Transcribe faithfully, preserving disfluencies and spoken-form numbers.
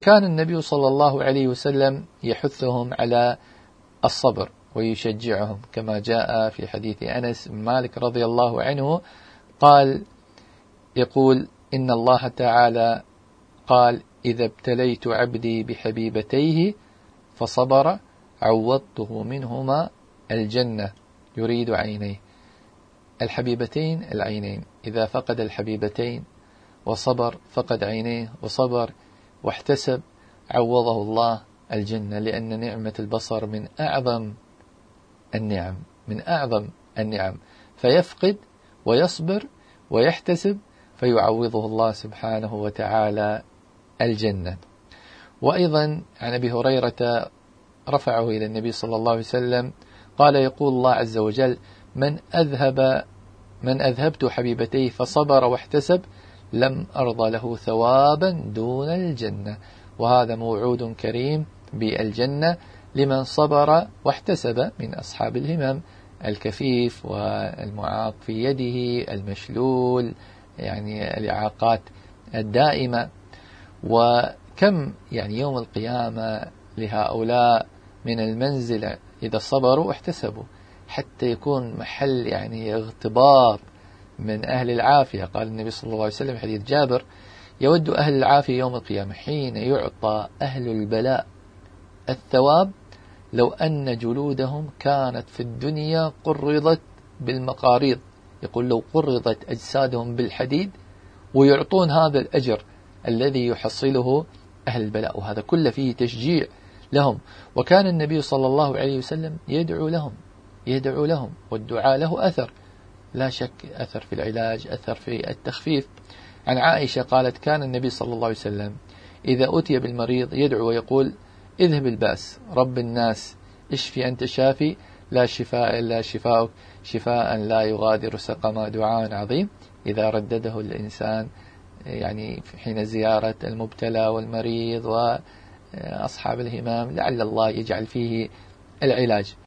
فكان النبي صلى الله عليه وسلم يحثهم على الصبر ويشجعهم، كما جاء في حديث أنس بن مالك رضي الله عنه قال يقول إن الله تعالى قال: إذا ابتليت عبدي بحبيبتيه فصبر عوضته منهما الجنة، يريد عينيه. الحبيبتين العينين، إذا فقد الحبيبتين وصبر فقد عينيه وصبر واحتسب عوضه الله الجنة، لأن نعمة البصر من أعظم النعم، من أعظم النعم، فيفقد ويصبر ويحتسب فيعوضه الله سبحانه وتعالى الجنة. وأيضا عن أبي هريرة رفعه إلى النبي صلى الله عليه وسلم قال: يقول الله عز وجل: من أذهب من أذهبت حبيبتيه فصبر واحتسب لم أرضى له ثوابا دون الجنة. وهذا موعود كريم بالجنة لمن صبر واحتسب من أصحاب الهمم، الكفيف والمعاق في يده، المشلول، يعني الإعاقات الدائمة. وكم يعني يوم القيامة لهؤلاء من المنزلة إذا صبروا واحتسبوا، حتى يكون محل يعني اغتباط من أهل العافية. قال النبي صلى الله عليه وسلم حديث جابر: يود أهل العافية يوم القيامة حين يعطى أهل البلاء الثواب لو أن جلودهم كانت في الدنيا قرضت بالمقاريض. يقول لو قرضت أجسادهم بالحديد ويعطون هذا الأجر الذي يحصله أهل البلاء. وهذا كله فيه تشجيع لهم. وكان النبي صلى الله عليه وسلم يدعو لهم يدعو لهم والدعاء له أثر، لا شك أثر في العلاج، أثر في التخفيف. عن عائشة قالت: كان النبي صلى الله عليه وسلم إذا أتي بالمريض يدعو ويقول: اذهب البأس رب الناس اشفي أنت شافي لا شفاء إلا شفاؤك شفاء لا يغادر سقما. دعاء عظيم إذا ردده الإنسان يعني حين زيارة المبتلى والمريض وأصحاب الهمام، لعل الله يجعل فيه العلاج.